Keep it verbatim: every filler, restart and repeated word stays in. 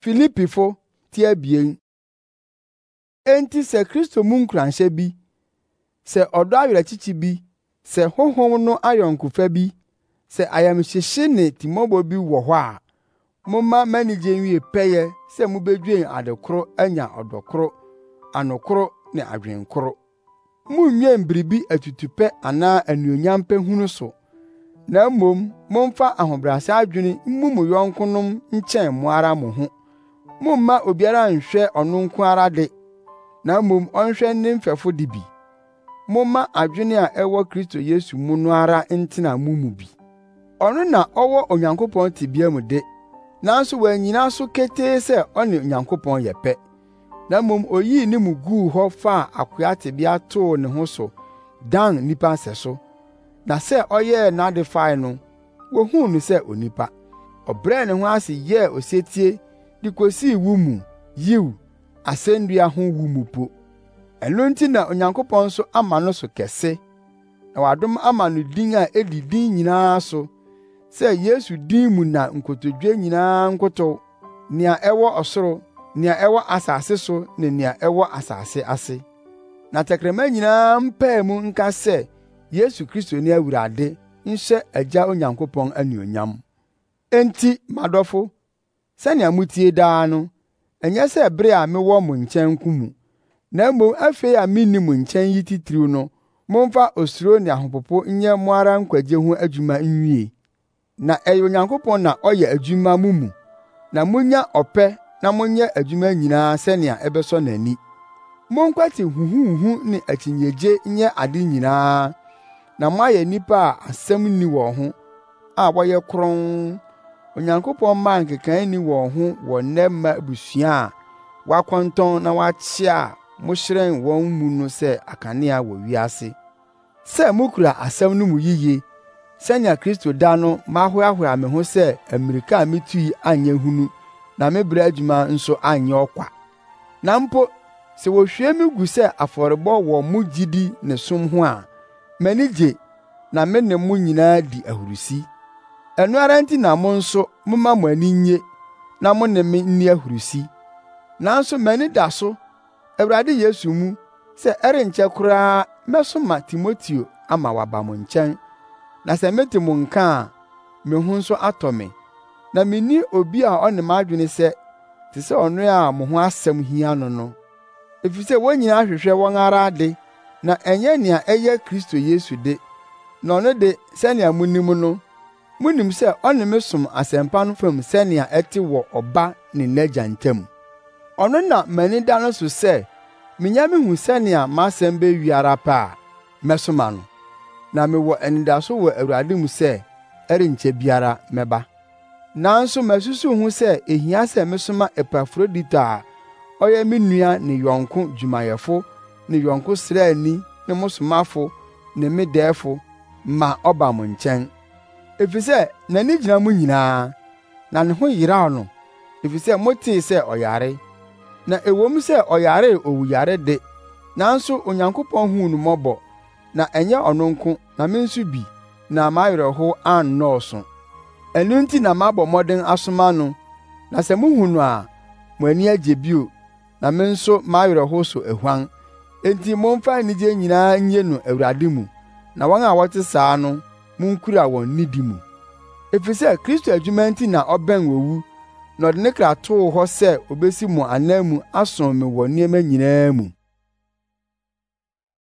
Filipifo ti abien. Enti sɛ Kristo mu nkuranhyɛ bi, sɛ ɔdɔ awerɛkyekye bi, sɛ honhom no ayɔnkofa bi, sɛ ayamhyehye ne timmɔbɔ bi wɔ hɔ a, momma m'anigye nwie pɛyɛ sɛ mubedwen adekoro anya ɔdɔkoro, anokoro ne adwenkoro. Munnwen biribi atutupɛ anaa anuonyam pɛ hunu so, na mmom momfa ahobrɛase adwene mmu mo yɔnkonom nkyɛn mo ara mo ho. Momma obiara nhwɛ ɔno nko ara de, na mmom ɔnhwɛ ne mfɛfo de bi. Momma adwene a ɛwɔ Kristo Yesu mu no ara ntena mo mu bi. Ɔno na ɔwɔ Onyankopɔn tebea mu de, nanso wannyina so ketee sɛ ɔne Onyankopɔn yɛ pɛ. Na mmom oyii ne mu guu hɔ faa akoa tebea too ne ho so, dan nnipa sɛso. Na sɛ ɔyɛɛ n'ade fae no, wohuu no sɛ onipa. Ɔbrɛɛ ne ho ase yɛɛ osetie de kosii wu mu, yiw, asennua ho wu mu po. Ɛno nti na Onyankopɔn nso ama no so kɛse, na wadom ama no din a edi din nyinaa so, sɛ Yesu din mu na nkotodwe nyinaa nkotow, nea ɛwɔ ɔsoro, nea ɛwɔ asase so ne nea ɛwɔ asase ase. Na tɛkrɛma nyinaa mpae mu nka sɛ Yesu Kristo ne Awurade, nhyɛ Agya Onyankopɔn anuonyam. Enti m'adɔfo, sɛnea mutie daa no, ɛnyɛ sɛ bere a mewɔ mo nkyɛn nko mu, na mmom afei a minni mo nkyɛn yi titiriw no, momfa osuro ne ahopopo nyɛ mo ara nkwagye ho adwuma nwie. Na ɛyɛ Onyankopɔn na ɔyɛ adwuma mo mu, na munya ɔpɛ na monyɛ adwuma nyinaa sɛnea ɛbɛsɔ n'ani. Monkwati huhuhu ne akyinnyegye nyɛ ade nyinaa, na moayɛ nnipa a asɛm nni wɔn ho, a wɔyɛ kronn. Onyankopɔn maa nkekae nni wɔn ho wɔ nnɛmma abusua a wɔakɔntɔn na wɔakyea a mohyerɛn wɔn mu no sɛ akanea wɔ wiase. Sɛ mukura asɛm no mu yiye, sɛnea Kristo da no mahoahoa me ho sɛ amirika a mitui anyɛ hunu na me brɛ adwuma nso anyɛ ɔkwa. Na mpo sɛ wohwie me gu sɛ afɔrebɔ wɔ mo gyidi ne som ho a, m'ani gye na me ne mo nyinaa di ahurusi. Ɛno ara nti na mo nso momma mo ani nnye na mo ne me nni ahurusi. Nanso m'ani da so, Awurade Yesu mu, sɛ ɛrenkyɛ koraa mɛsoma Timoteo ama waba mo nkyɛn. Na sɛ mete mo nka a, me ho nso atɔ me, na minni obi a ɔne m'adwene sɛ te sɛ ɔno a mo ho asɛm hia no no. Efisɛ wɔn nyinaa hwehwɛ wɔn ara de, na ɛnyɛ nea ɛyɛ Kristo Yesu de. Na ɔno de, sɛnea munim no, munim sɛ ɔne me som asɛmpa no fam sɛnea ɛte wɔ ɔba ne n'agya ntam. Ɔno na m'ani da no so sɛ minya mihu sɛnea m'asɛm bewie ara pɛ a, mɛsoma no. Na mewɔ anidaso wɔ Awurade mu sɛ ɛrenkyɛ biara mɛba. Nanso masusuw ho sɛ ehia sɛ mesoma Epafrodito a ɔyɛ me nua ne yɔnko dwumayɛfo ne yɔnko sraani ne mo somafo ne me dɛɛfo ma ɔba mo nkyɛn. Efisɛ n'ani gyina mo nyinaa, na ne ho yeraw no, efisɛ motee sɛ ɔyare. Na ewom sɛ ɔyare owuyare de, nanso Onyankopɔn huu no mmɔbɔ, na ɛnyɛ ɔno nko, na me nso bi, na m'awerɛhow annɔɔso. Ɛno nti na mabɔ mmɔden asoma no, na sɛ muhu no a, mo ani agye bio, na me nso m'awerɛhow so ahuan. Enti momfa anigye nyinaa nnye no Awurade mu, na wɔn a wɔte saa no, munkura wɔn nidi mu. Efisɛ Kristo adwuma nti na ɔbɛn owu, na ɔde ne kra too hɔ sɛ obesi mo anan mu asom me wɔ nneɛma nyinaa mu.